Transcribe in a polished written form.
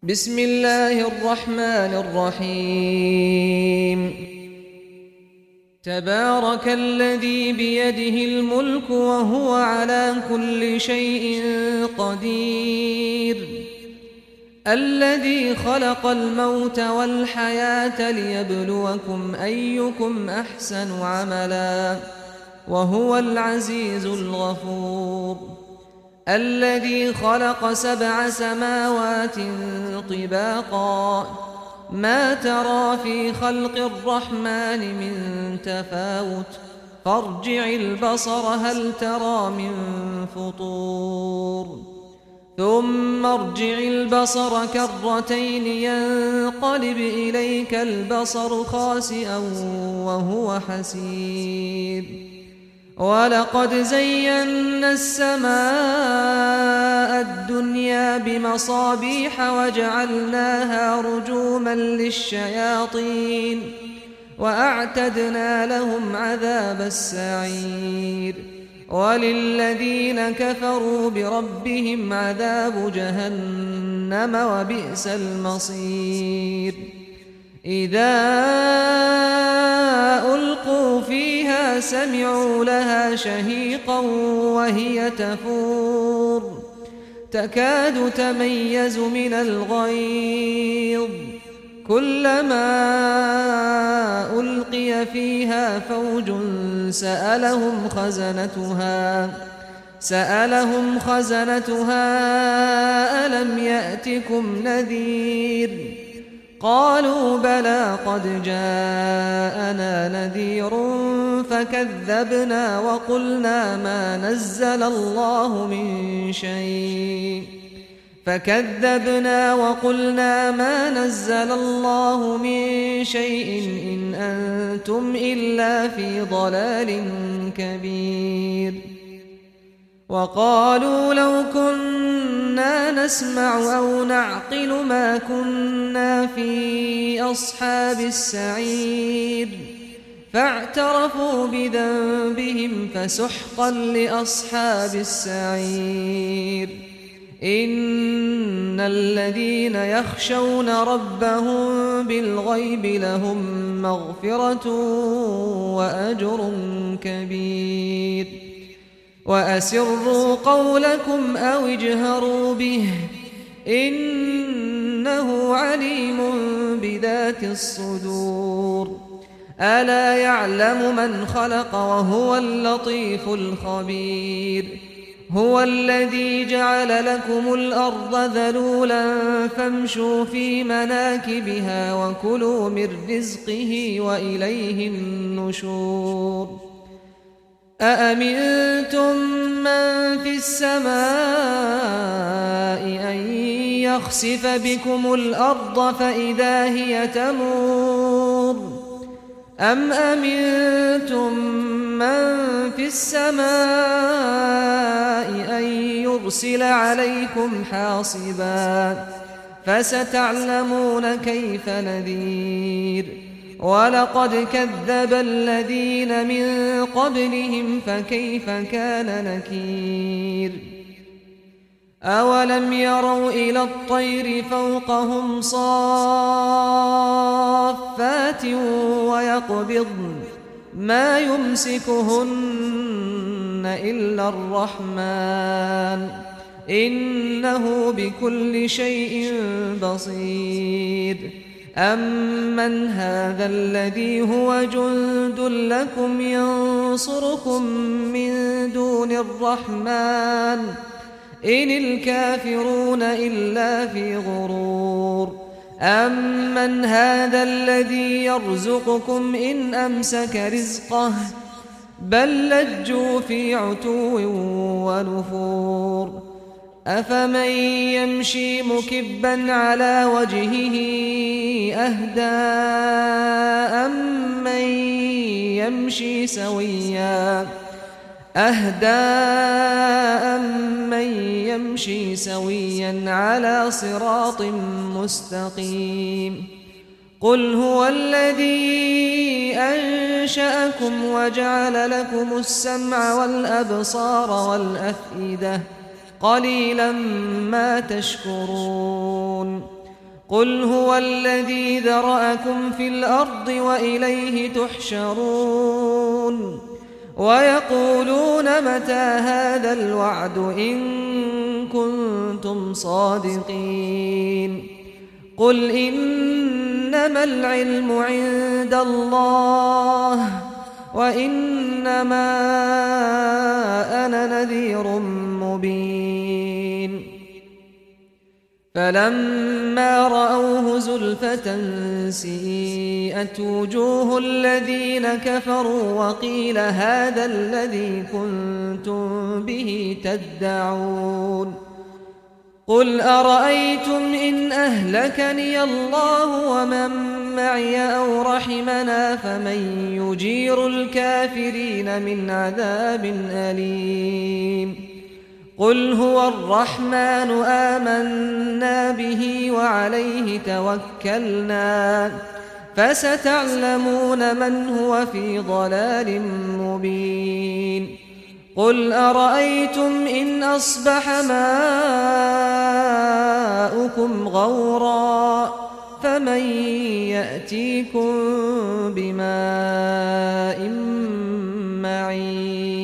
بسم الله الرحمن الرحيم تبارك الذي بيده الملك وهو على كل شيء قدير الذي خلق الموت والحياة ليبلوكم أيكم أحسن عملا وهو العزيز الغفور الذي خلق 7 سماوات طباقا ما ترى في خلق الرحمن من تفاوت فارجع البصر هل ترى من فطور ثم ارجع البصر كرتين ينقلب إليك البصر خاسئا وهو حسير ولقد زينا السماء الدنيا بمصابيح وجعلناها رجوما للشياطين وأعتدنا لهم عذاب السعير وللذين كفروا بربهم عذاب جهنم وبئس المصير إذا ألقوا فيها سمعوا لها شهيقا وهي تفور تكاد تميز من الغيظ كلما ألقي فيها فوج سألهم خزنتها ألم يأتكم نذير قالوا بلى قد جاءنا نذير فكذبنا وقلنا ما نزل الله من شيء إن أنتم إلا في ضلال كبير وقالوا لو كنا نسمع أو نعقل ما كنا في أصحاب السعير فاعترفوا بذنبهم فسحقا لأصحاب السعير إن الذين يخشون ربهم بالغيب لهم مغفرة وأجر كبير وأسروا قولكم أو اجهروا به إنه عليم بذات الصدور ألا يعلم من خلق وهو اللطيف الخبير هو الذي جعل لكم الأرض ذلولا فامشوا في مناكبها وكلوا من رزقه وإليه النشور أأمنتم من في السماء أن يخسف بكم الأرض فإذا هي تمور أم أمنتم من في السماء أن يرسل عليكم حاصبا فستعلمون كيف نذير ولقد كذب الذين من قبلهم فكيف كان نكير أولم يروا إلى الطير فوقهم صافات ويقبضن ما يمسكهن إلا الرحمن إنه بكل شيء بصير أمن هذا الذي هو جند لكم ينصركم من دون الرحمن إن الكافرون إلا في غرور أمن هذا الذي يرزقكم إن أمسك رزقه بل لجوا في عتو ونفور أفمن يمشي مكبا على وجهه أهدى أمن يمشي سويا على صراط مستقيم قل هو الذي أنشأكم وجعل لكم السمع والأبصار والأفئدة قليلا ما تشكرون قل هو الذي ذرأكم في الأرض وإليه تحشرون ويقولون متى هذا الوعد إن كنتم صادقين قل إنما العلم عند الله وإنما أنا نذير مبين فلما رأوه زلفة سيئت وجوه الذين كفروا وقيل هذا الذي كنتم به تدعون قل أرأيتم إن أهلكني الله ومن معي أو رحمنا فمن يجير الكافرين من عذاب أليم قل هو الرحمن آمنا به وعليه توكلنا فستعلمون من هو في ضلال مبين قل أرأيتم إن أصبح ماؤكم غورا فمن يأتيكم بماء معين